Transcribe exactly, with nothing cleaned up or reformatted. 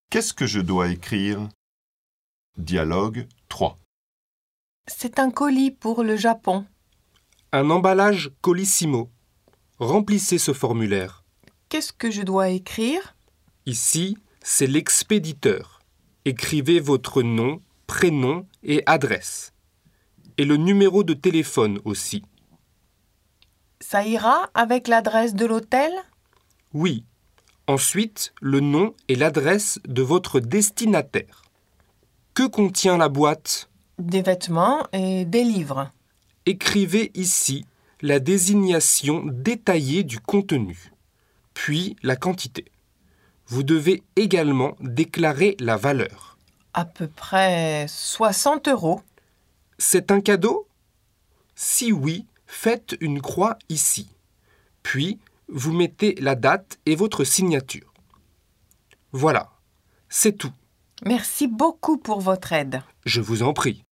Qu'est-ce que je dois écrire? Dialogue trois. C'est un colis pour le Japon. Un emballage Colissimo. Remplissez ce formulaire. Qu'est-ce que je dois écrire? Ici, c'est l'expéditeur. Écrivez votre nom, prénom et adresse. Et le numéro de téléphone aussi. Ça ira avec l'adresse de l'hôtel? Oui. Ensuite, le nom et l'adresse de votre destinataire. Que contient la boîte? Des vêtements et des livres. Écrivez ici la désignation détaillée du contenu, puis la quantité. Vous devez également déclarer la valeur. À peu près soixante euros. C'est un cadeau? Si oui, faites une croix ici. Puis, vous mettez la date et votre signature. Voilà, c'est tout. Merci beaucoup pour votre aide. Je vous en prie.